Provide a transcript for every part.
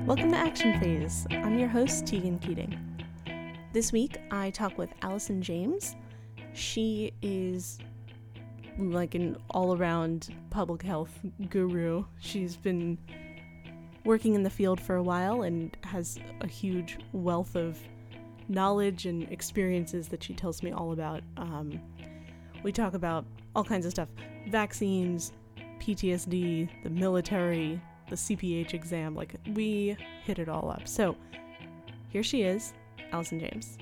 Welcome to Action Phase. I'm your host, Tegan Keating. This week, I talk with Allison James. She is like an all-around public health guru. She's been working in the field for a while and has a huge wealth of knowledge and experiences that she tells me all about. We talk about all kinds of stuff. Vaccines, PTSD, the military, the CPH exam, like we hit it all up. So here she is, Allison James.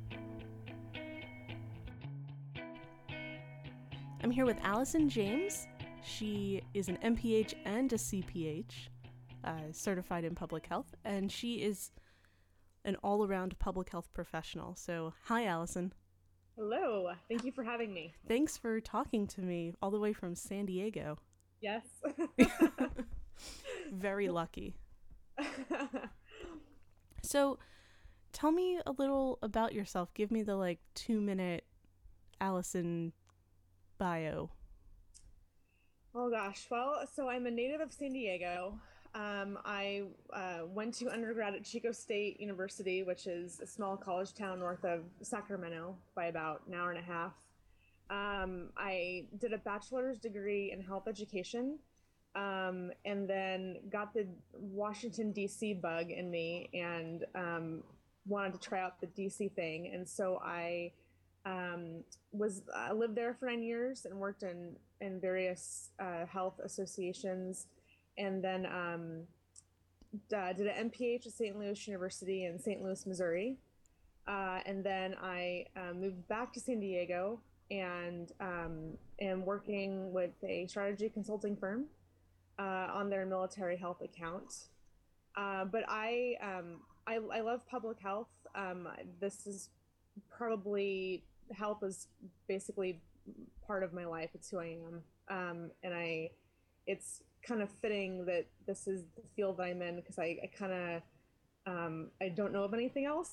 I'm here with Allison James. She is an MPH and a CPH, certified in public health, and she is an all-around public health professional. So hi, Allison. Hello. Thank you for having me. Thanks for talking to me all the way from San Diego. Yes. Very lucky. So, tell me a little about yourself. Give me the 2-minute Allison bio. Oh gosh. Well, so I'm a native of San Diego. I went to undergrad at Chico State University, which is a small college town north of Sacramento by about an hour and a half. I did a bachelor's degree in health education. And then got the Washington, D.C. bug in me and wanted to try out the D.C. thing. And so I lived there for 9 years and worked in various health associations, and then did an MPH at St. Louis University in St. Louis, Missouri. And then I moved back to San Diego and am working with a strategy consulting firm on their military health account. But I love public health. This is probably, health is basically part of my life. It's who I am. And it's kind of fitting that this is the field that I'm in, because I don't know of anything else.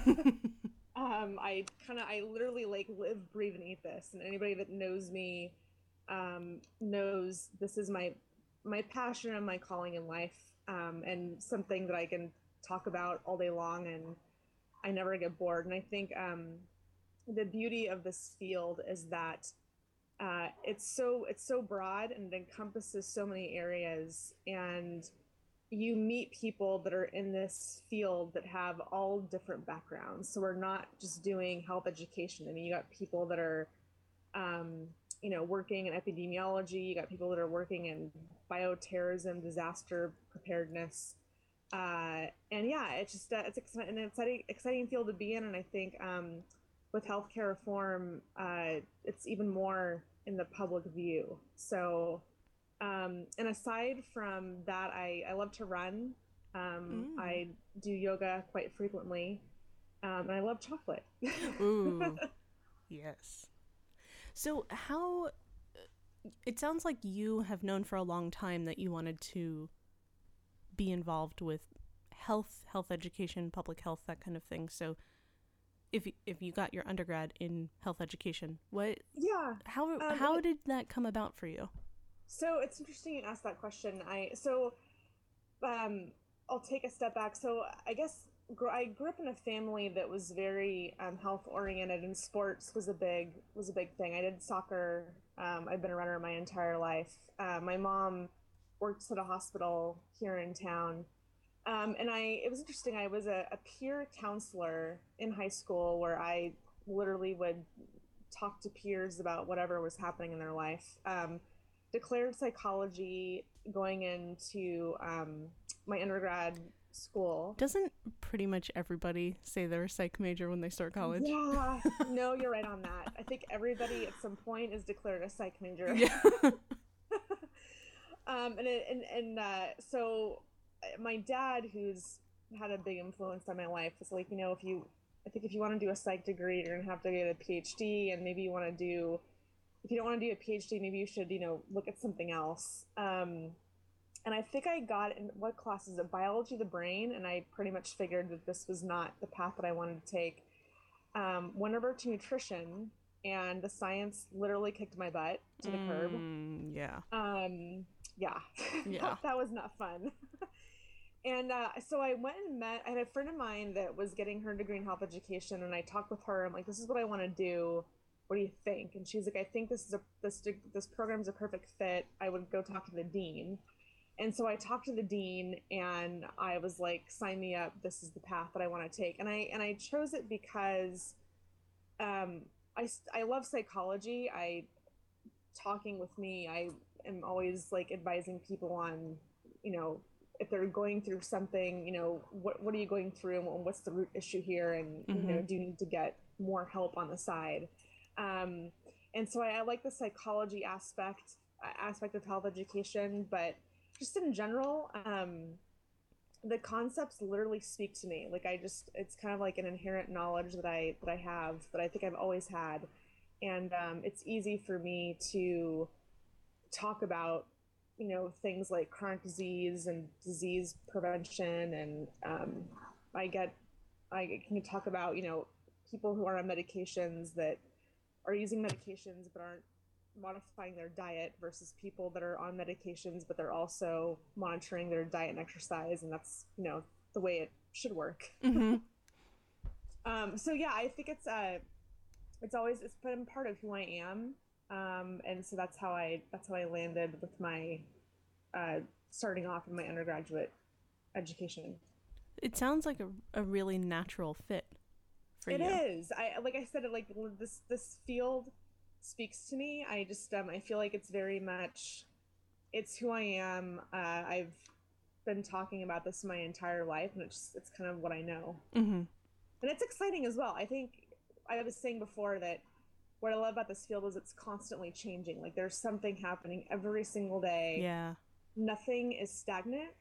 I literally live, breathe, and eat this. And anybody that knows me knows this is my passion and my calling in life, and something that I can talk about all day long, and I never get bored. And I think the beauty of this field is that it's so broad and it encompasses so many areas, and you meet people that are in this field that have all different backgrounds. So we're not just doing health education. I mean, you got people that are working in epidemiology. You got people that are working in bioterrorism, disaster preparedness, and yeah, it's just it's an exciting field to be in. And I think with healthcare reform, it's even more in the public view. So, and aside from that, I love to run. I do yoga quite frequently, and I love chocolate. Ooh, yes. So it sounds like you have known for a long time that you wanted to be involved with health education, public health, that kind of thing. So if you got your undergrad in health education, how did that come about for you? So it's interesting you asked that question. I'll take a step back. So I guess I grew up in a family that was very health oriented, and sports was a big thing. I did soccer. I've been a runner my entire life. My mom worked at a hospital here in town, and it was interesting. I was a peer counselor in high school, where I literally would talk to peers about whatever was happening in their life. Declared psychology going into my undergrad school. Doesn't pretty much everybody say they're a psych major when they start college? Yeah, no, you're right on that. I think everybody at some point is declared a psych major. Yeah. So my dad, who's had a big influence on my life, is like, if you want to do a psych degree, you're gonna have to get a PhD, and maybe if you don't want to do a PhD, maybe you should, look at something else. And I think I got in what class is it? Biology of the brain. And I pretty much figured that this was not the path that I wanted to take. Went over to nutrition, and the science literally kicked my butt to the curb. Yeah. Yeah. Yeah. That was not fun. And so I went and met. I had a friend of mine that was getting her degree in health education, and I talked with her. I'm like, "This is what I want to do. What do you think?" And she's like, "I think this program is a perfect fit. I would go talk to the dean." And so I talked to the dean, and I was like, "Sign me up. This is the path that I want to take." And I chose it because um, I love psychology. I talking with me, I am always like advising people on, you know, if they're going through something, what are you going through, and what's the root issue here, and Mm-hmm. do you need to get more help on the side? Um, and so I like the psychology aspect of health education, but just in general, the concepts literally speak to me. Like it's kind of like an inherent knowledge that I have, that I think I've always had, and it's easy for me to talk about things like chronic disease and disease prevention, and I get I can talk about people who are on medications, that are using medications but aren't modifying their diet, versus people that are on medications but they're also monitoring their diet and exercise, and that's the way it should work. Mm-hmm. So yeah, I think it's been part of who I am, and so that's how I landed with my starting off in my undergraduate education. It sounds like a really natural fit for It you. is. I like I said, like this field speaks to me. I feel like it's very much it's who I am. I've been talking about this my entire life, and it's kind of what I know, Mm-hmm. and it's exciting as well. I think I was saying before that what I love about this field is it's constantly changing. Like there's something happening every single day. Yeah. Nothing is stagnant.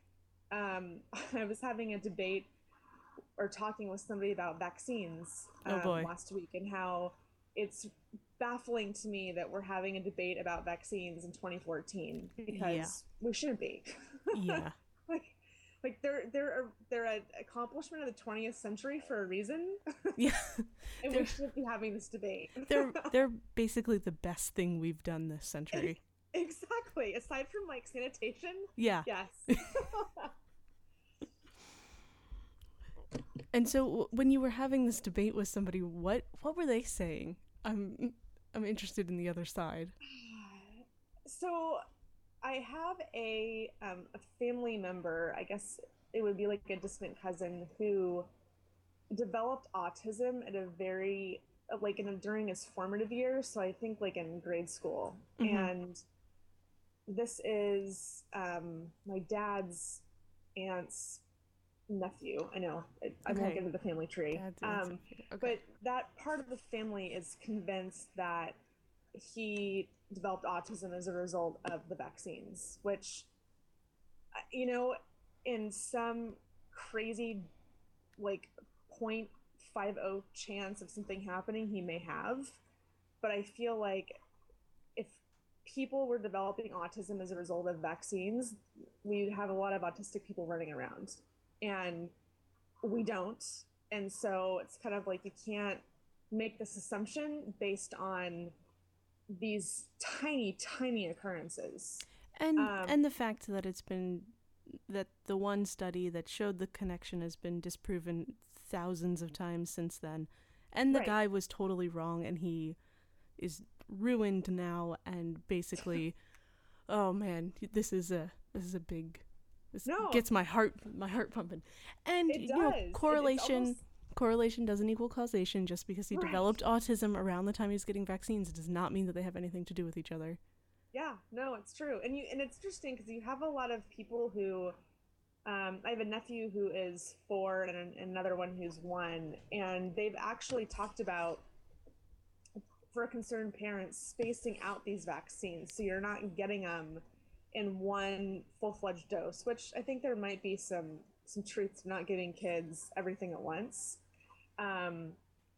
I was having a debate or talking with somebody about vaccines Oh boy. last week, and how it's baffling to me that we're having a debate about vaccines in 2014, Yeah. because we shouldn't be. Yeah. like like they're an accomplishment of the 20th century for a reason, Yeah. and we they're shouldn't be having this debate. they're basically the best thing we've done this century. Exactly. Aside from like sanitation, Yeah. yes. And so when you were having this debate with somebody, what were they saying? I'm interested in the other side. So I have a family member, I guess it would be like a distant cousin, who developed autism at a very during his formative years. So I think like in grade school, Mm-hmm. and this is my dad's aunt's nephew. I know I won't Okay. get into the family tree, Dad's answer. Okay. but that part of the family is convinced that he developed autism as a result of the vaccines, which, you know, in some crazy like 0.50 chance of something happening, he may have. But I feel like if people were developing autism as a result of vaccines, we'd have a lot of autistic people running around. And we don't. And so it's kind of like you can't make this assumption based on these tiny, tiny occurrences. And the fact that that the one study that showed the connection has been disproven thousands of times since then. And the Right. guy was totally wrong and he is ruined now and basically oh man, this is a big this No, gets my heart pumping. And it does. It's almost correlation doesn't equal causation. Just because he right. developed autism around the time he was getting vaccines does not mean that they have anything to do with each other. Yeah, no, it's true. And it's interesting because you have a lot of people who I have a nephew who is 4 and another one who's 1, and they've actually talked about, for concerned parents, spacing out these vaccines so you're not getting them in one full-fledged dose, which I think there might be some truth to not giving kids everything at once. Um,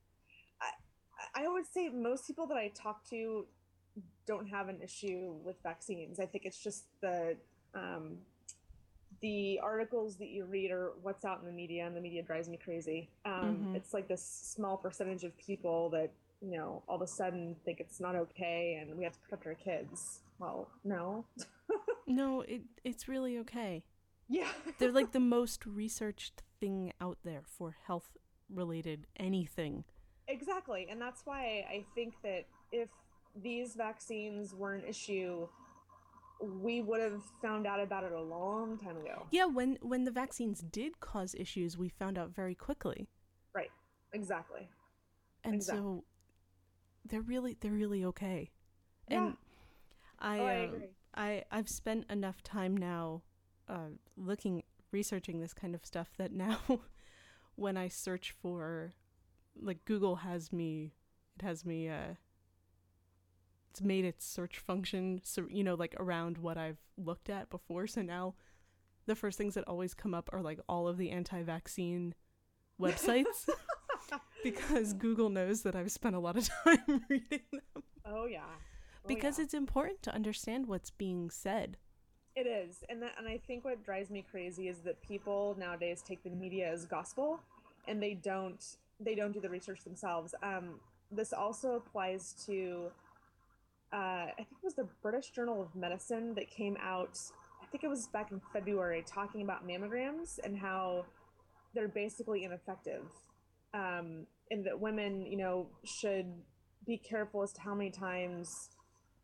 I would say most people that I talk to don't have an issue with vaccines. I think it's just um, the articles that you read or what's out in the media, and the media drives me crazy. Mm-hmm. It's like this small percentage of people that all of a sudden think it's not okay and we have to protect our kids. Well, no. No, it's really okay. Yeah. They're like the most researched thing out there for health related anything. Exactly. And that's why I think that if these vaccines were an issue, we would have found out about it a long time ago. Yeah, when the vaccines did cause issues, we found out very quickly. Right. Exactly. And Exactly. so they're really okay. Yeah. And Oh, I I agree. I've spent enough time now looking researching this kind of stuff that now when I search for, like, Google has me, it has me it's made its search function, so like around what I've looked at before. So now the first things that always come up are like all of the anti-vaccine websites because Google knows that I've spent a lot of time reading them. Oh yeah. Oh Because yeah. it's important to understand what's being said. It is. And I think what drives me crazy is that people nowadays take the media as gospel and they don't do the research themselves. This also applies to I think it was the British Journal of Medicine that came out, I think it was back in February, talking about mammograms and how they're basically ineffective. And that women, should be careful as to how many times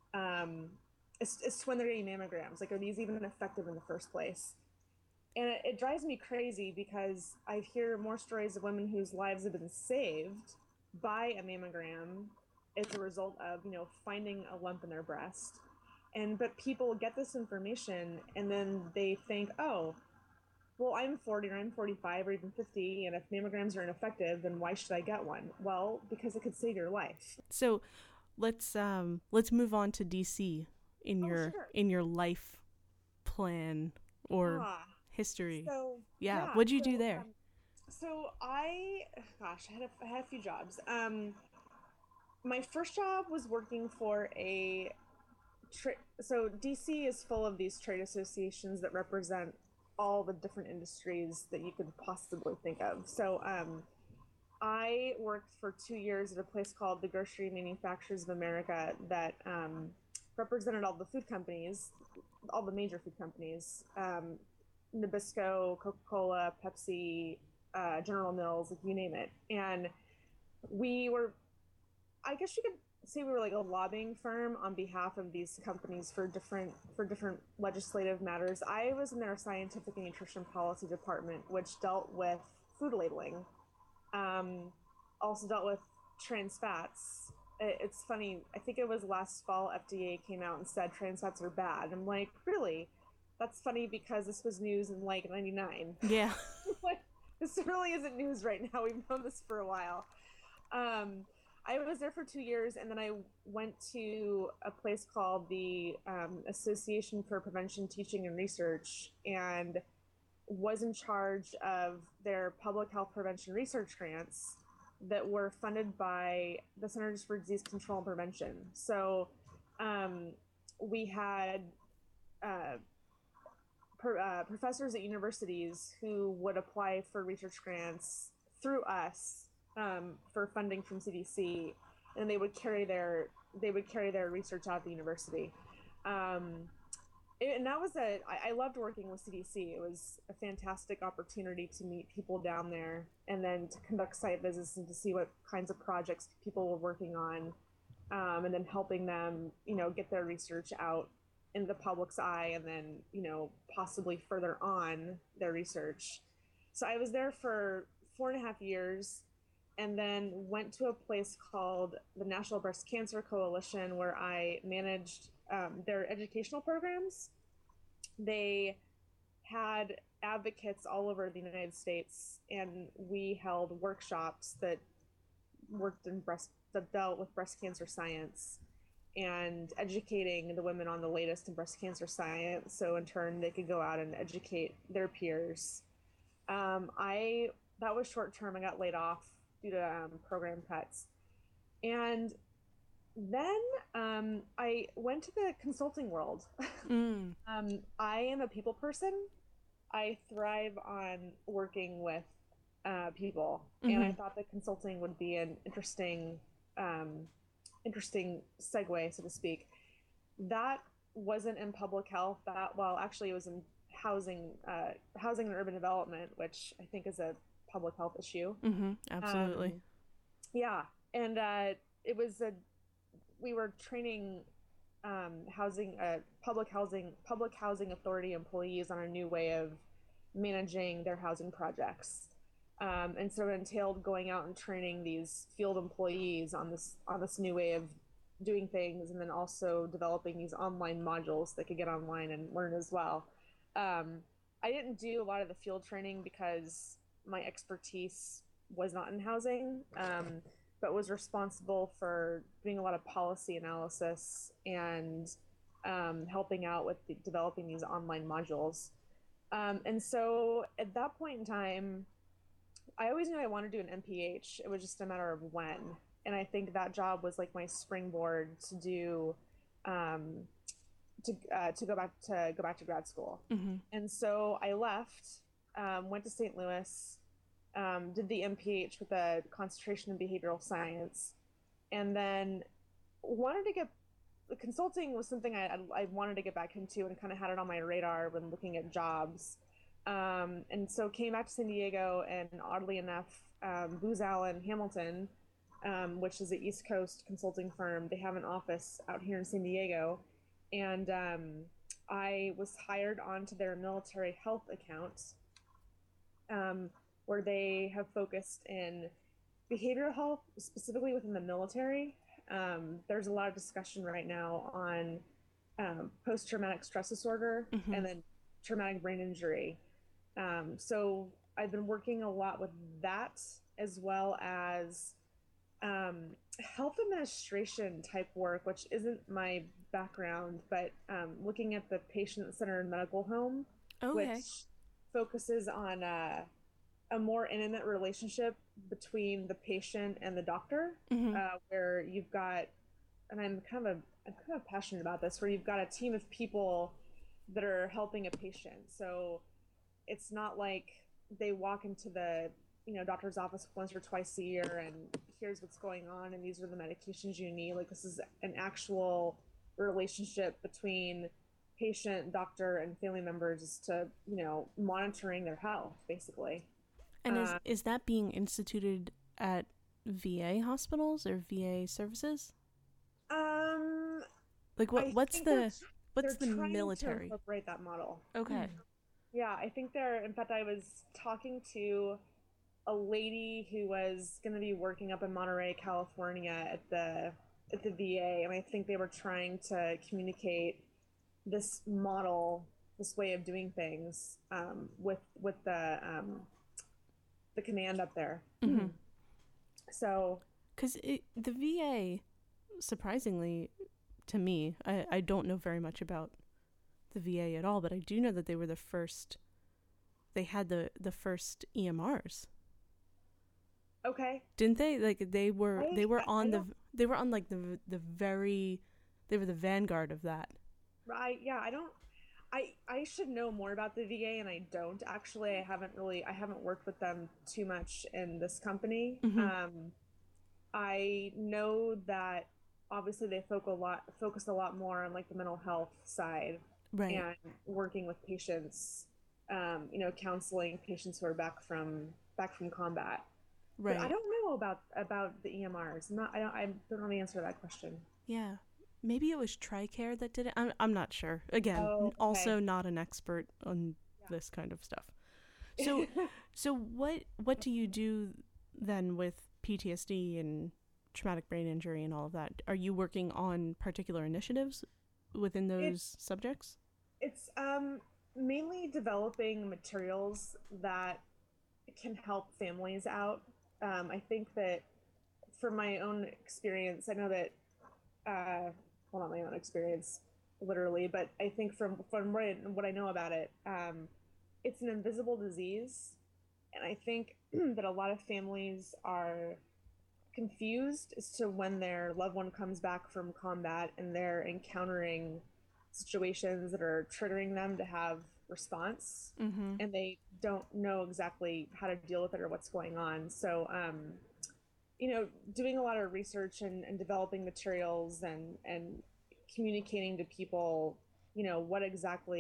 it's when they're getting mammograms. Like, are these even effective in the first place? And it drives me crazy because I hear more stories of women whose lives have been saved by a mammogram as a result of finding a lump in their breast. But people get this information and then they think, oh, well, I'm 40 or I'm 45 or even 50, and if mammograms are ineffective, then why should I get one? Well, because it could save your life. So let's move on to DC in Oh, your sure. in your life plan or Ah, history. so Yeah, yeah, what'd you do there? so gosh, I had a few jobs. My first job was working for so DC is full of these trade associations that represent all the different industries that you could possibly think of. So I worked for 2 years at a place called the Grocery Manufacturers of America that represented all the food companies, all the major food companies, Nabisco, Coca-Cola, Pepsi, General Mills, like you name it. And we were, I guess you could say we were like a lobbying firm on behalf of these companies for different legislative matters. I was in their scientific and nutrition policy department, which dealt with food labeling, um, also dealt with trans fats. It's funny. I think it was last fall FDA came out and said trans fats are bad. I'm like, really? That's funny because this was news in like '99. Yeah. Like, this really isn't news right now. We've known this for a while. Um, I was there for 2 years, and then I went to a place called the Association for Prevention, Teaching, and Research, and was in charge of their public health prevention research grants that were funded by the Centers for Disease Control and Prevention. So um, we had uh, professors at universities who would apply for research grants through us for funding from CDC, and they would carry their research out at the university. Um, and that was I loved working with CDC. It was a fantastic opportunity to meet people down there and then to conduct site visits and to see what kinds of projects people were working on, and then helping them, get their research out in the public's eye and then, possibly further on their research. So I was there for 4.5 years and then went to a place called the National Breast Cancer Coalition where I managed their educational programs. They had advocates all over the United States, and we held workshops that dealt with breast cancer science and educating the women on the latest in breast cancer science. So in turn, they could go out and educate their peers. I That was short term. I got laid off due to program cuts, and then I went to the consulting world. Mm. I am a people person. I thrive on working with people, and I Mm-hmm. thought that consulting would be an um, interesting segue, so to speak. That wasn't in public health. Actually, it was in housing and urban development, which I think is a public health issue. Absolutely. Um, yeah, and it was a we were training public housing authority employees on a new way of managing their housing projects. And so it entailed going out and training these field employees on this new way of doing things, and then also developing these online modules that could get online and learn as well. Um, I didn't do a lot of the field training because my expertise was not in housing, but was responsible for doing a lot of policy analysis and helping out with developing these online modules. And so at that point in time, I always knew I wanted to do an MPH. It was just a matter of when. And I think that job was like my springboard to do um, to go back to grad school. And so I left, went to St. Louis, did the MPH with a concentration in behavioral science, and then wanted to get consulting was something I wanted to get back into and kind of had it on my radar when looking at jobs. And so came back to San Diego, and oddly enough, Booz Allen Hamilton, which is an East Coast consulting firm, they have an office out here in San Diego, and I was hired onto their military health account, where they have focused in behavioral health, specifically within the military. There's a lot of discussion right now on post-traumatic stress disorder and then traumatic brain injury. So I've been working a lot with that, as well as health administration type work, which isn't my background, but looking at the patient-centered medical home, which focuses on a more intimate relationship between the patient and the doctor, where you've got, and I'm kind of passionate about this, where you've got a team of people that are helping a patient. So it's not like they walk into the doctor's office once or twice a year and here's what's going on and these are the medications you need. Like, this is an actual relationship between patient, doctor, and family members as to monitoring their health, basically. And is that being instituted at VA hospitals or VA services? Like what's the military? To incorporate that model. Okay. Yeah, I think in fact, I was talking to a lady who was going to be working up in Monterey, California at the VA, and I think they were trying to communicate this model, this way of doing things, with the command up there. So, because the VA, surprisingly to me, I don't know very much about the VA at all, but I do know that they were the first. They had the first EMRs. Okay. Didn't they? Like they were on the vanguard of that. Right. Yeah. I should know more about the VA, and I don't actually. I haven't worked with them too much in this company. I know that obviously they focus a lot more on like the mental health side, right, and working with patients, counseling patients who are back from combat. Right. But I don't know about the EMRs. I don't know the answer to that question. Yeah. Maybe it was TRICARE that did it. I'm not sure. Again, also not an expert on this kind of stuff. So what do you do then with PTSD and traumatic brain injury and all of that? Are you working on particular initiatives within those subjects? It's mainly developing materials that can help families out. I think that from my own experience, I know that well, not my own experience literally, but I think from what I know about it, it's an invisible disease, and I think that a lot of families are confused as to when their loved one comes back from combat and they're encountering situations that are triggering them to have response, and they don't know exactly how to deal with it or what's going on. So doing a lot of research and developing materials and communicating to people what exactly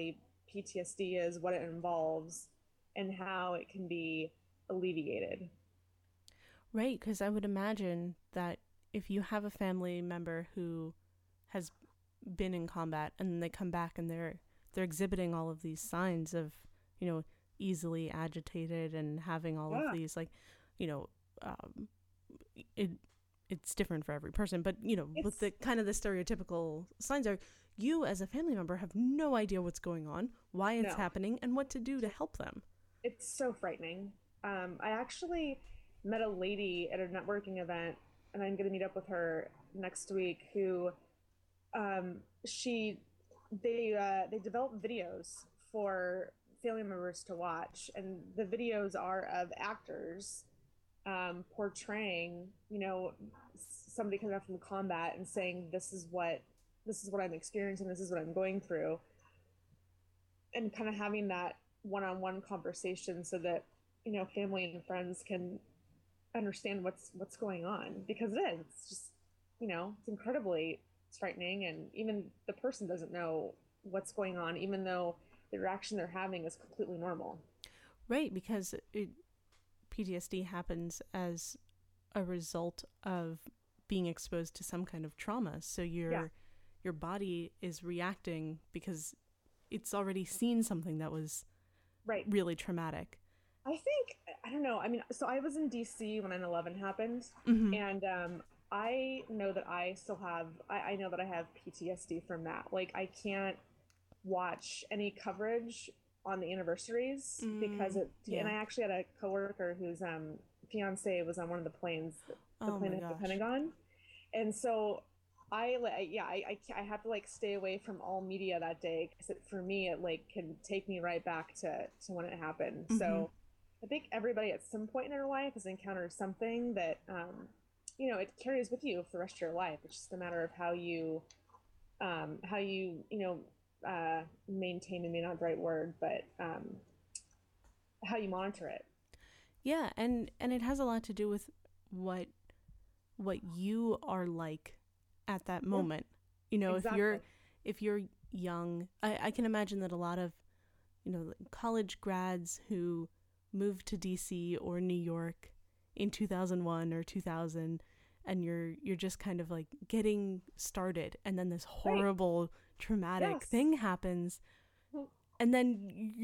PTSD is, what it involves, and how it can be alleviated. Right, because I would imagine that if you have a family member who has been in combat and then they come back and they're exhibiting all of these signs of, you know, easily agitated and having all of Yeah. these, like, you know, it it's different for every person, but you know, with It's the kind of the stereotypical signs are, you as a family member have no idea what's going on, why it's no, happening, and what to do to help them. it's so frightening. I actually met a lady at a networking event, and I'm going to meet up with her next week. Who she they develop videos for family members to watch, and the videos are of actors portraying, you know, somebody coming up from combat and saying, this is what I'm experiencing, this is what I'm going through, and kind of having that one-on-one conversation so that, you know, family and friends can understand what's going on, because it's just, you know, it's incredibly frightening, and even the person doesn't know what's going on, even though the reaction they're having is completely normal. Right, because PTSD happens as a result of being exposed to some kind of trauma. So Yeah, your body is reacting because it's already seen something that was right. really traumatic. I think, I don't know. I mean, so I was in DC when 9/11 happened, Mm-hmm. and I know that I still have. I know that I have PTSD from that. Like, I can't watch any coverage on the anniversaries because Mm, it. And yeah. I actually had a coworker whose fiance was on one of the planes, the Oh plane my that hit the gosh. Pentagon, and so yeah, I have to like stay away from all media that day because for me it like can take me right back to when it happened. Mm-hmm. So I think everybody at some point in their life has encountered something that you know, it carries with you for the rest of your life. It's just a matter of how you know, maintain, maybe not the right word, but how you monitor it. Yeah, and it has a lot to do with what what you are like at that Yeah, moment. You know, exactly. if you're young, I can imagine that a lot of, you know, college grads who moved to DC or New York in 2001 or 2000, and you're just kind of like getting started, and then this Right. horrible traumatic Yes. thing happens, and then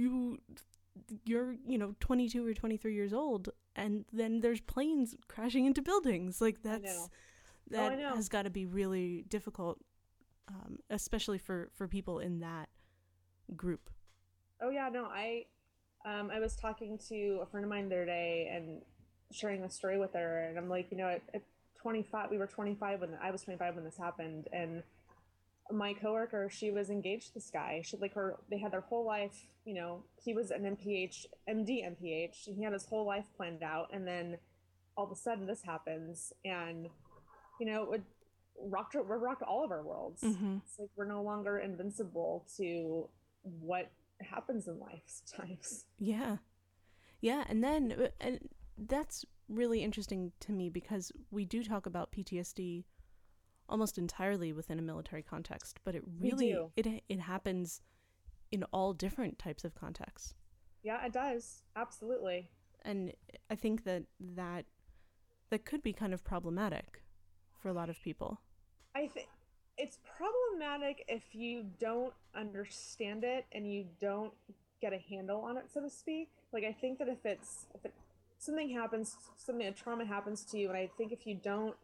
you're, you know, 22 or 23 years old, and then there's planes crashing into buildings. Like I know. Oh, that I know. has got to be really difficult, especially for people in that group. Oh yeah, no, I was talking to a friend of mine the other day and sharing the story with her, and I'm like, you know, at 25, we were 25 when I was 25 when this happened, and my coworker, she was engaged to this guy. She like her, they had their whole life, you know, he was an MPH, MD MPH, and he had his whole life planned out, and then all of a sudden this happens, and you know, it rocked all of our worlds. Mm-hmm. It's like we're no longer invincible to what happens in life sometimes. Yeah, yeah, and then and that's really interesting to me because we do talk about PTSD almost entirely within a military context, but it We really do. it happens in all different types of contexts. Yeah, it does. Absolutely. And I think that that could be kind of problematic for a lot of people. I think it's problematic if you don't understand it and you don't get a handle on it, so to speak. Like, I think that if it something happens, something, a trauma happens to you, and I think if you don't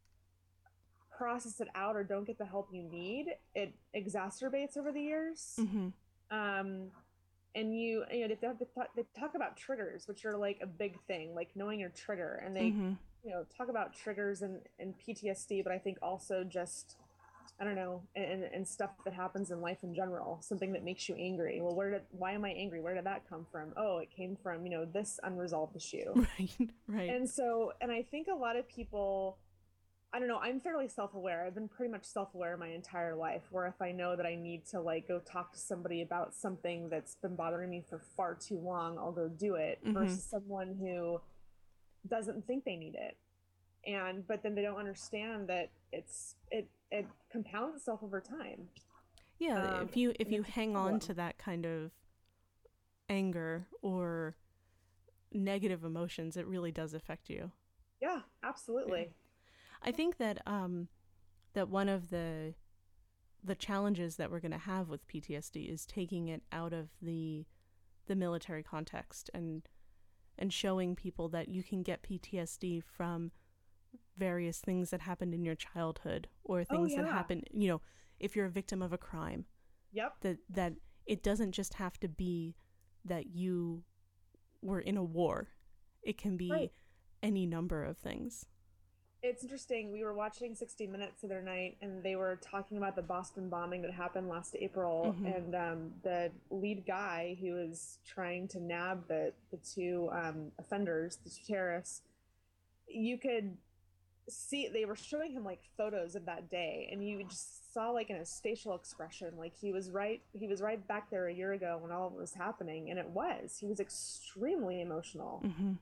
process it out or don't get the help you need, it exacerbates over the years. Mm-hmm. Um, and you know, they talk about triggers, which are like a big thing, like knowing your trigger, and they, Mm-hmm. you know, talk about triggers and PTSD, but I think also just, I don't know, and stuff that happens in life in general, something that makes you angry. Well, why am I angry? Where did that come from? Oh, it came from, you know, this unresolved issue. Right. Right. And so, and I think a lot of people, I don't know, I'm fairly self-aware. I've been pretty much self-aware my entire life, where if I know that I need to like go talk to somebody about something that's been bothering me for far too long, I'll go do it, Mm-hmm. versus someone who doesn't think they need it. But then they don't understand that it compounds itself over time. Yeah, if And you it's a hang on problem. to that kind of anger or negative emotions, it really does affect you. Yeah, Yeah. absolutely. I think that that one of the challenges that we're going to have with PTSD is taking it out of the military context and showing people that you can get PTSD from various things that happened in your childhood or Oh things that yeah. happen, if you're a victim of a crime, Yep. that it doesn't just have to be that you were in a war. It can Right. be any number of things. It's interesting. We were watching 60 Minutes the other night, and they were talking about the Boston bombing that happened last April. Mm-hmm. And the lead guy who was trying to nab the two offenders, the two terrorists, you could see they were showing him like photos of that day, and you just saw like in his facial expression, like he was right back there a year ago when all of it was happening, and he was extremely emotional. Mm-hmm.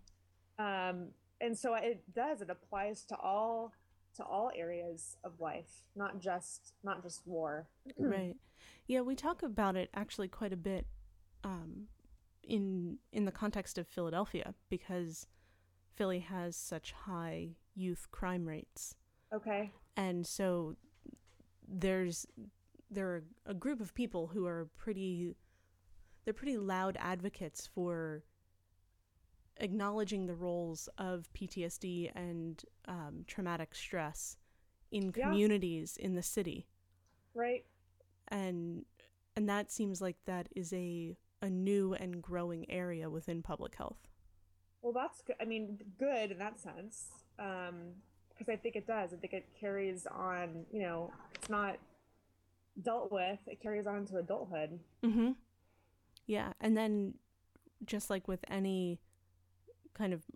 And so it applies to all areas of life, not just war. Right. Yeah, we talk about it actually quite a bit um, in the context of Philadelphia because Philly has such high youth crime rates, Okay. and so there's there are a group of people who are pretty loud advocates for acknowledging the roles of PTSD and traumatic stress in Yeah, communities in the city, right. and that seems like that is a new and growing area within public health. Well, that's good. I mean, good in that sense. Because I think it does. I think it carries on, it's not dealt with, it carries on into adulthood. Mm-hmm. Yeah, and then just like with any kind of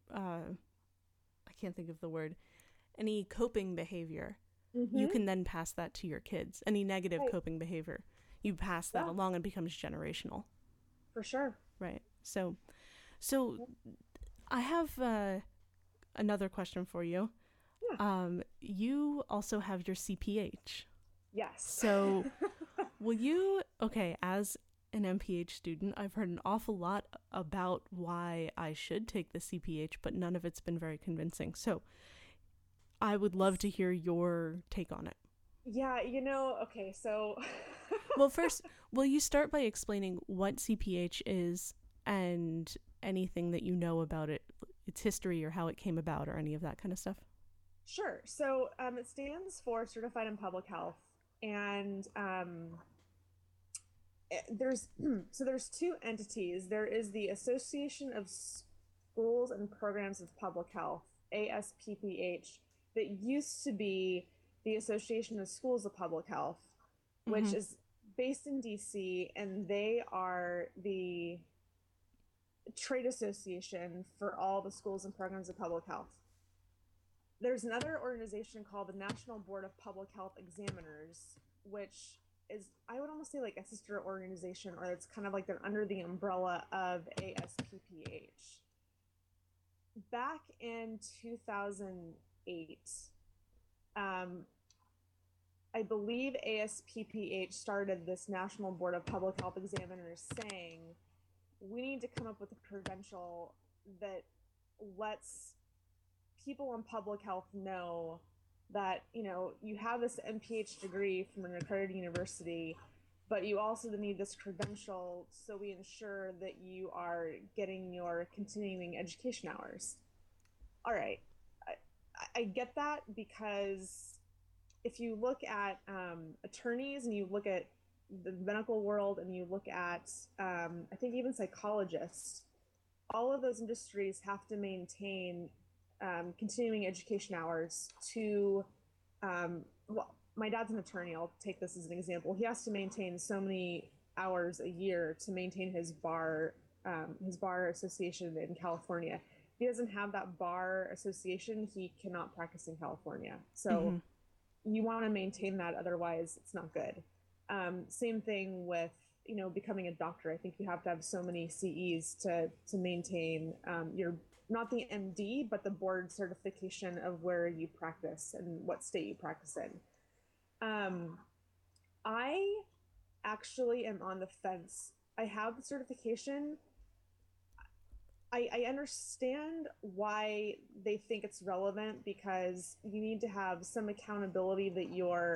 I can't think of the word, any coping behavior, you Mm-hmm. can then pass that to your kids. Any negative Right. coping behavior, you pass that Yeah, along and becomes generational, for sure. right? So I have another question for you. Yeah. You also have your CPH. Yes. So will you, okay, as an MPH student, I've heard an awful lot about why I should take the CPH, but none of it's been very convincing. So I would love to hear your take on it. Yeah, okay, so Well, first, will you start by explaining what CPH is and anything that you know about it, its history or how it came about or any of that kind of stuff? sure. So it stands for Certified in Public Health, and there's there's two entities. There is the Association of Schools and Programs of Public Health, ASPPH, that used to be the Association of Schools of Public Health, which Mm-hmm. is based in DC, and they are the trade association for all the schools and programs of public health. There's another organization called the National Board of Public Health Examiners, which is, I would almost say, like a sister organization, or it's kind of like they're under the umbrella of ASPPH. Back in 2008, um, I believe ASPPH started this National Board of Public Health Examiners saying, we need to come up with a credential that lets people in public health know that you have this MPH degree from an accredited university, but you also need this credential so we ensure that you are getting your continuing education hours. All right, I get that, because if you look at attorneys, and you look at the medical world, and you look at I think even psychologists, all of those industries have to maintain continuing education hours to, well, my dad's an attorney. I'll take this as an example. He has to maintain so many hours a year to maintain his bar association in California. If he doesn't have that bar association, he cannot practice in California. So Mm-hmm. you want to maintain that, otherwise it's not good. Same thing with becoming a doctor. I think you have to have so many CEs to maintain your, not the MD, but the board certification of where you practice and what state you practice in. I actually am on the fence. I have the certification. I understand why they think it's relevant because you need to have some accountability that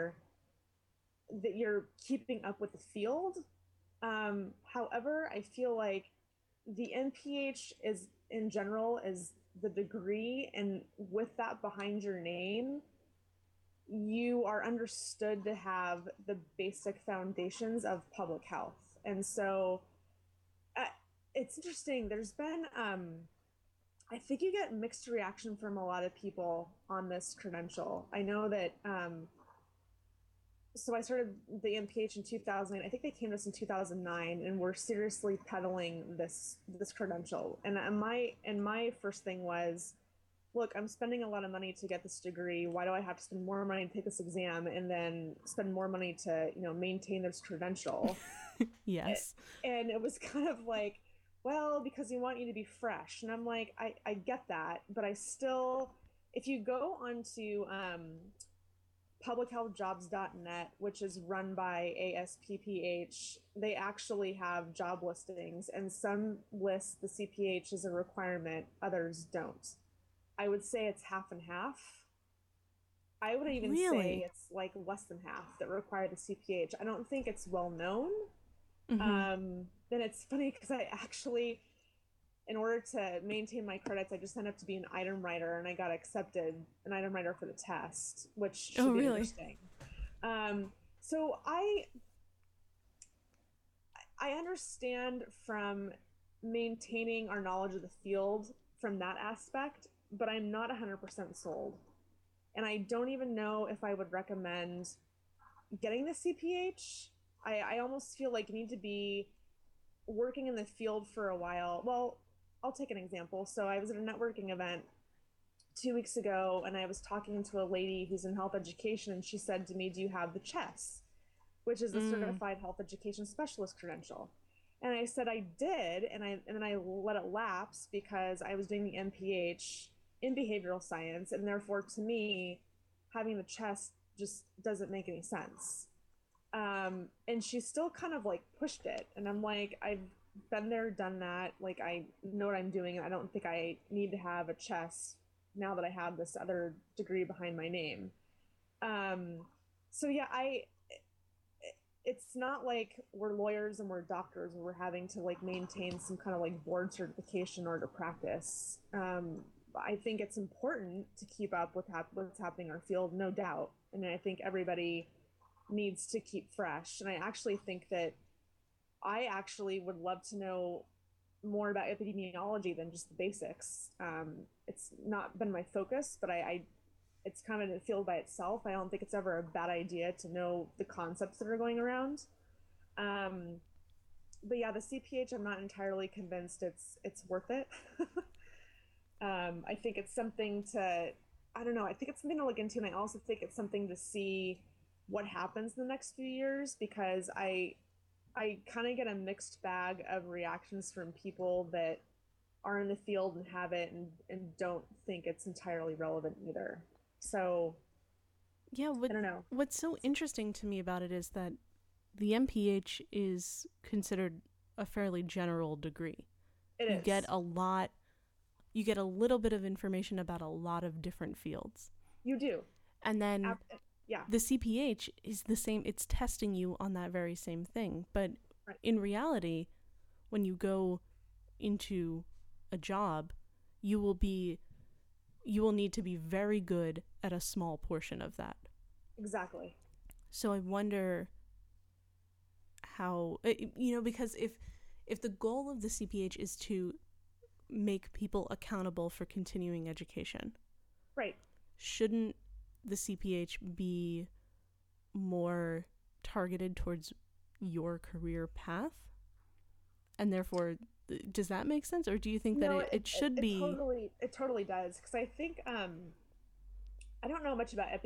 you're keeping up with the field. However, I feel like the NPH is in general is the degree, and with that behind your name, you are understood to have the basic foundations of public health. And so uh, it's interesting. There's been, I think you get mixed reaction from a lot of people on this credential. I know that, so I started the MPH in 2000. I think they came to us in 2009, and we're seriously peddling this credential. And my first thing was, look, I'm spending a lot of money to get this degree. Why do I have to spend more money to take this exam and then spend more money to, maintain this credential? Yes. And it was kind of like, well, because we want you to be fresh. And I'm like, I get that, but I still, if you go onto publichealthjobs.net, which is run by ASPPH, they actually have job listings, and some list the CPH as a requirement, others don't. I would say it's half and half. I would even say it's like less than half that require the CPH. I don't think it's well known. Then it's funny because I actually, in order to maintain my credits, I just signed up to be an item writer, and I got accepted an item writer for the test, which should be interesting. So I understand from maintaining our knowledge of the field from that aspect, but I'm not 100% sold. And I don't even know if I would recommend getting the CPH. I almost feel like you need to be working in the field for a while. Well, I'll take an example. So I was at a networking event 2 weeks ago, and I was talking to a lady who's in health education, and she said to me, do you have the CHES, which is the Certified Health Education Specialist credential? And I said I did, and then I let it lapse because I was doing the MPH in behavioral science, and therefore to me, having the CHES just doesn't make any sense. And she still kind of like pushed it, and I'm like, I've been there, done that. Like, I know what I'm doing, and I don't think I need to have a CHES now that I have this other degree behind my name. So yeah, it's not like we're lawyers and we're doctors and we're having to like maintain some kind of like board certification in order to practice. I think it's important to keep up with what's happening in our field, no doubt. And I think everybody needs to keep fresh. And I actually think that I actually would love to know more about epidemiology than just the basics. It's not been my focus, but it's kind of in a field by itself. I don't think it's ever a bad idea to know the concepts that are going around. But yeah, the CPH, I'm not entirely convinced it's worth it. I think it's something to, I don't know, I think it's something to look into, and I also think it's something to see what happens in the next few years, because I kind of get a mixed bag of reactions from people that are in the field and have it and don't think it's entirely relevant either. So yeah, I don't know. What's so interesting to me about it is that the MPH is considered a fairly general degree. It is. You get a little bit of information about a lot of different fields. You do. And then yeah, the CPH is the same. It's testing you on that very same thing. But in reality, when you go into a job, you will need to be very good at a small portion of that. Exactly. So I wonder how, because if the goal of the CPH is to make people accountable for continuing education, right, shouldn't the CPH be more targeted towards your career path? And therefore, does that make sense? Or do you think that it should be? It totally does. Because I think, I don't know much about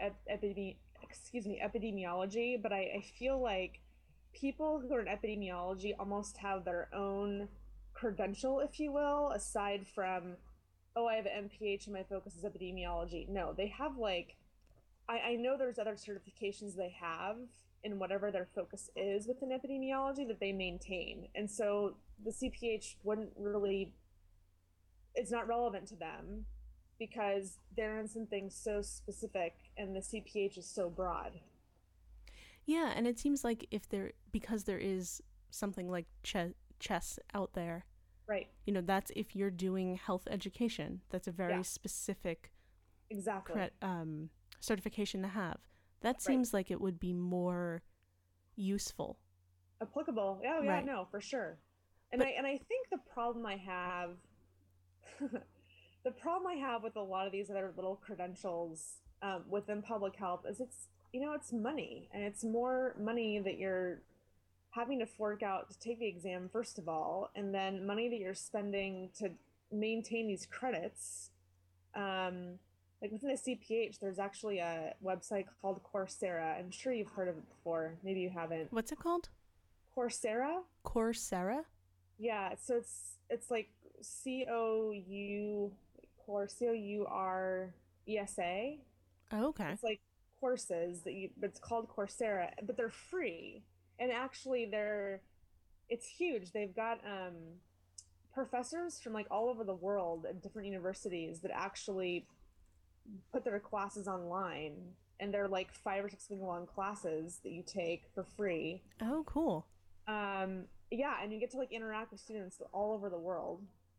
epidemiology, but I feel like people who are in epidemiology almost have their own credential, if you will, aside from, oh, I have an MPH and my focus is epidemiology. No, they have like, I know there's other certifications they have, in whatever their focus is within epidemiology that they maintain. And so the CPH wouldn't really, it's not relevant to them because they're in something so specific and the CPH is so broad. Yeah, and it seems like because there is something like chess out there, Right. That's if you're doing health education. That's a very specific exactly certification to have. That right. seems like it would be more useful. Applicable. Oh yeah, right. No, for sure. And But I think the problem I have the problem I have with a lot of these other little credentials within public health is it's money, and it's more money that you're having to fork out to take the exam first of all, and then money that you're spending to maintain these credits. Like within the CPH, there's actually a website called Coursera. I'm sure you've heard of it before. Maybe you haven't. What's it called? Coursera. Coursera? Yeah, so it's like COURESA. Oh, okay. It's like courses but it's called Coursera, but they're free. And actually it's huge. They've got professors from like all over the world at different universities that actually put their classes online, and they're like 5 or 6 week long classes that you take for free. Oh, cool. Yeah, and you get to like interact with students all over the world.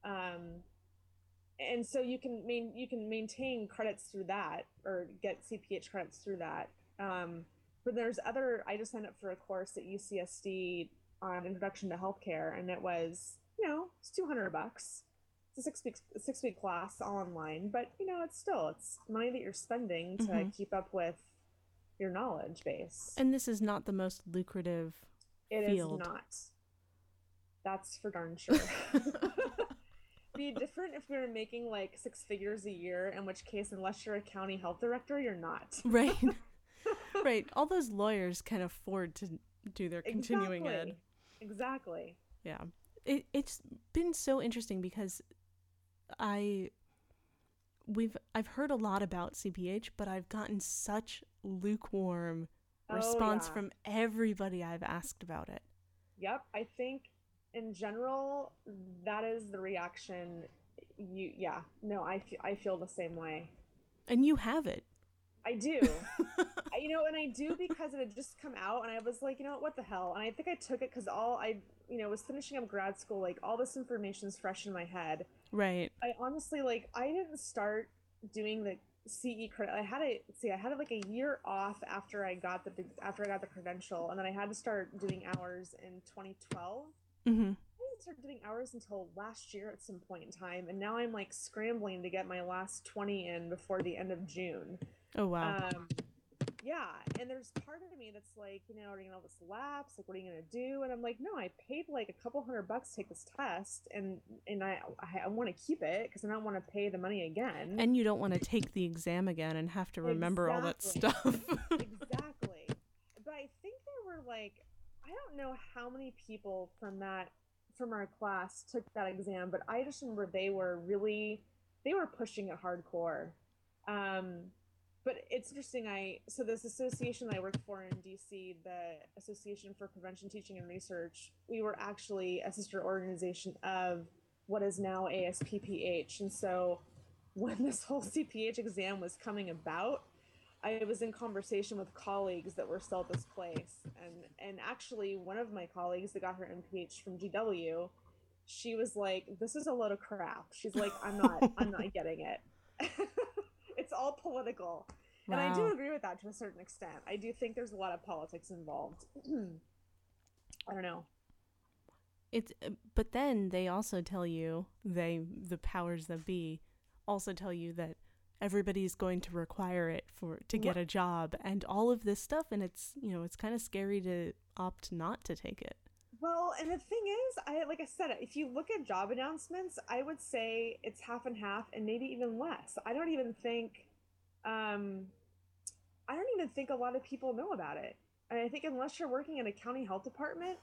And so you can maintain credits through that, or get CPH credits through that. But there's I just signed up for a course at UCSD on Introduction to Healthcare, and it was it's $200. It's a 6 week class all online, but it's money that you're spending to keep up with your knowledge base. And this is not the most lucrative field. It is not. That's for darn sure. Be different if you're making like 6 figures a year, in which case, unless you're a county health director, you're not. Right. Right. All those lawyers can afford to do their continuing ed. Exactly. Yeah. It's been so interesting because I've heard a lot about CPH, but I've gotten such lukewarm response from everybody I've asked about it. Yep. I think in general, that is the reaction. I feel the same way. And you have it. I do. And I do because it had just come out, and I was like, what the hell? And I think I took it because was finishing up grad school, like all this information's fresh in my head. Right. I honestly, I didn't start doing the CE credit. I had it like a year off after I got the credential, and then I had to start doing hours in 2012. Mm-hmm. I didn't start doing hours until last year at some point in time, and now I'm like scrambling to get my last 20 in before the end of June. Oh wow. Yeah, and there's part of me that's like, are you gonna let this lapse? Like, what are you gonna do? And I'm like, no, I paid like a couple $100 to take this test, and I want to keep it because I don't want to pay the money again. And you don't want to take the exam again and have to remember all that stuff. Exactly. But I think there were I don't know how many people from our class took that exam, but I just remember they were pushing it hardcore. But it's interesting. So this association I work for in DC, the Association for Prevention, Teaching, and Research, we were actually a sister organization of what is now ASPPH. And so when this whole CPH exam was coming about, I was in conversation with colleagues that were still at this place. And actually one of my colleagues that got her MPH from GW, she was like, this is a load of crap. She's like, I'm not getting it. It's all political. Wow. And I do agree with that to a certain extent. I do think there's a lot of politics involved. I don't know. But then they also tell you, the powers that be also tell you that everybody's going to require it to get a job and all of this stuff, and it's it's kind of scary to opt not to take it. Well, and the thing is, like I said, if you look at job announcements, I would say it's half and half, and maybe even less. I don't even think a lot of people know about it. And I think unless you're working in a county health department,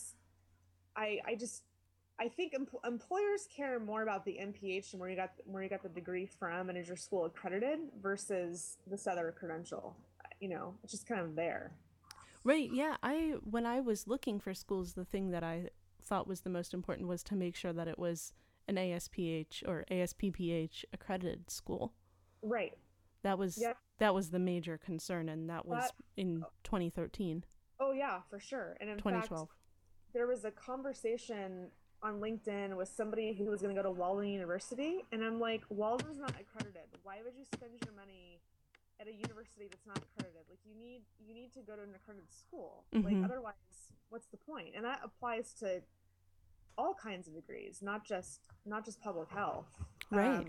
I think employers care more about the MPH and where you got the degree from, and is your school accredited versus this other credential. It's just kind of there. Right. Yeah. When I was looking for schools, the thing that I thought was the most important was to make sure that it was an ASPH or ASPPH accredited school. Right. That was Yeah. the major concern, and that was in 2013. Oh yeah, for sure. And in 2012. fact, there was a conversation on LinkedIn with somebody who was going to go to Walden University, and I'm like, Walden's not accredited. Why would you spend your money at a university that's not accredited? Like, you need to go to an accredited school. Mm-hmm. Like, otherwise, what's the point? And that applies to all kinds of degrees, not just public health. Right.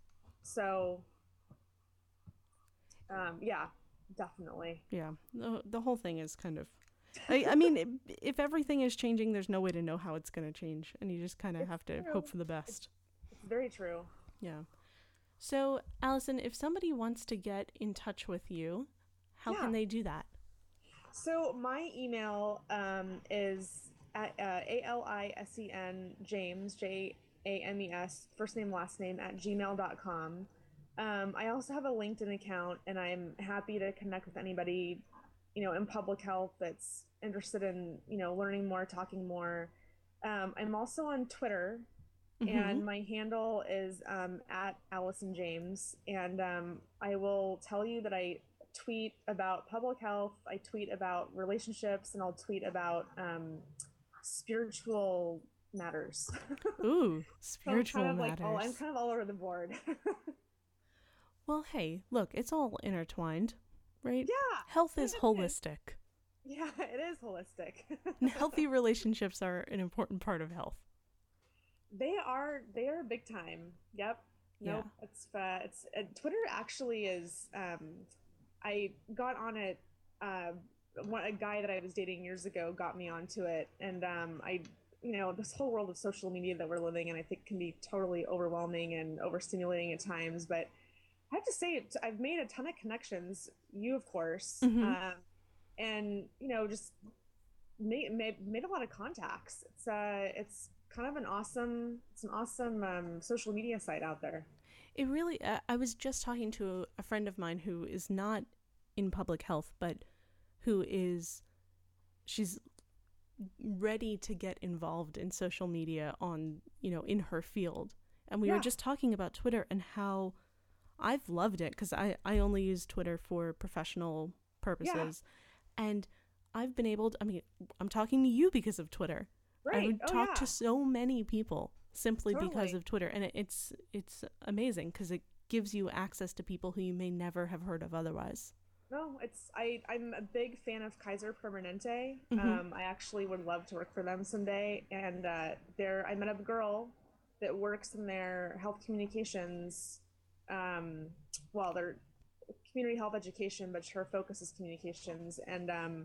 Yeah, definitely. Yeah. The whole thing is kind of, I mean, if everything is changing, there's no way to know how it's going to change, and you just kind of have to hope for the best. It's very true. Yeah. So, Allison, if somebody wants to get in touch with you, how can they do that? So my email is at ALISEN James, JAMES, first name, last name, @gmail.com. I also have a LinkedIn account, and I'm happy to connect with anybody, in public health that's interested in, learning more, talking more. I'm also on Twitter, and my handle is at Allison James. And I will tell you that I tweet about public health, I tweet about relationships, and I'll tweet about spiritual matters. Ooh, spiritual matters. I'm kind of all over the board. Well, hey, look, it's all intertwined, right? Yeah. Health is holistic. Yeah, it is holistic. And healthy relationships are an important part of health. They are big time. Yep. Nope. Yeah. It's Twitter actually is. I got on it. A guy that I was dating years ago got me onto it, and this whole world of social media that we're living in, I think, can be totally overwhelming and overstimulating at times. But I have to say, I've made a ton of connections. You, of course, and just made a lot of contacts. It's kind of an awesome social media site out there. It really, I was just talking to a friend of mine who is not in public health, but she's ready to get involved in social media in her field. And we were just talking about Twitter and how I've loved it, because I only use Twitter for professional purposes. Yeah. And I've been able to, I'm talking to you because of Twitter. Right. I would talk to so many people simply because of Twitter. And it's amazing because it gives you access to people who you may never have heard of otherwise. No, I'm a big fan of Kaiser Permanente. I actually would love to work for them someday. And I met a girl that works in their health communications. They're community health education, but her focus is communications. And and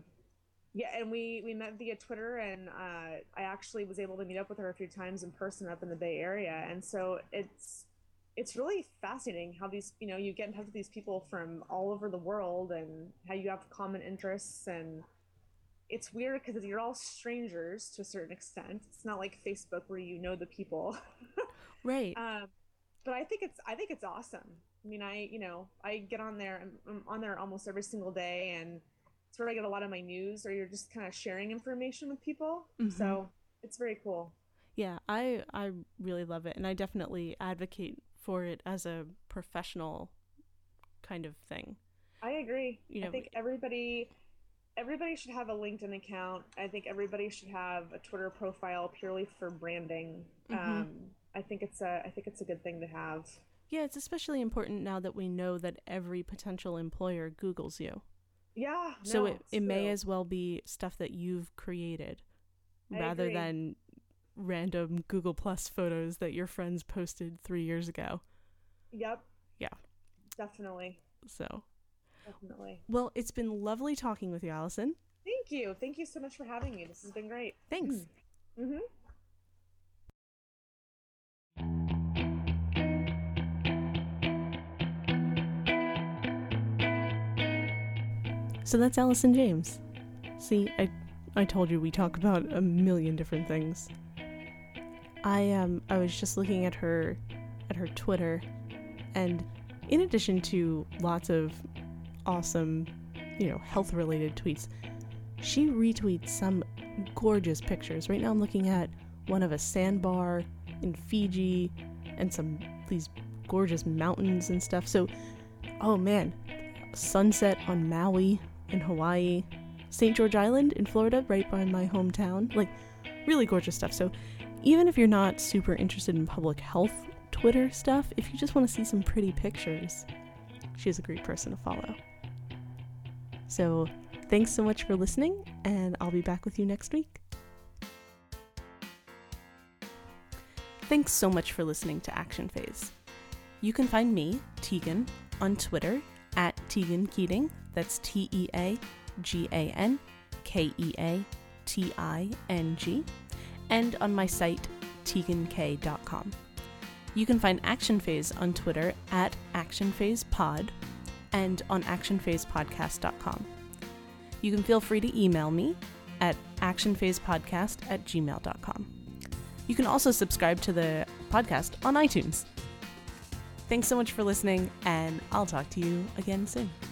we met via Twitter, and I actually was able to meet up with her a few times in person up in the Bay Area. And so it's really fascinating how these, you get in touch with these people from all over the world, and how you have common interests. And it's weird because you're all strangers to a certain extent. It's not like Facebook where you know the people. Right. But I think it's awesome. I get on there. I'm on there almost every single day, and it's where I get a lot of my news, or you're just kind of sharing information with people. So it's very cool. Yeah, I really love it, and I definitely advocate for it as a professional kind of thing. I agree. I think everybody should have a LinkedIn account. I think everybody should have a Twitter profile purely for branding. I think it's a good thing to have. Yeah, it's especially important now that we know that every potential employer Googles you. Yeah. So it may as well be stuff that you've created rather than random Google Plus photos that your friends posted 3 years ago. Yep. Yeah. Definitely. So. Definitely. Well, it's been lovely talking with you, Allison. Thank you. Thank you so much for having me. This has been great. Thanks. Mm-hmm. So that's Allison James. See, I told you we talk about a million different things. I was just looking at her Twitter, and in addition to lots of awesome, health related tweets, she retweets some gorgeous pictures. Right now I'm looking at one of a sandbar in Fiji and these gorgeous mountains and stuff. So, oh man, sunset on Maui in Hawaii, St. George Island in Florida, right by my hometown. Like, really gorgeous stuff. So even if you're not super interested in public health Twitter stuff, if you just want to see some pretty pictures, she's a great person to follow. So thanks so much for listening, and I'll be back with you next week. Thanks so much for listening to Action Phase. You can find me, Tegan, on Twitter at Tegan Keating. That's TeganKeating, and on my site, tegank.com. You can find Action Phase on Twitter at ActionPhasePod and on actionphasepodcast.com. You can feel free to email me at actionphasepodcast@gmail.com. You can also subscribe to the podcast on iTunes. Thanks so much for listening, and I'll talk to you again soon.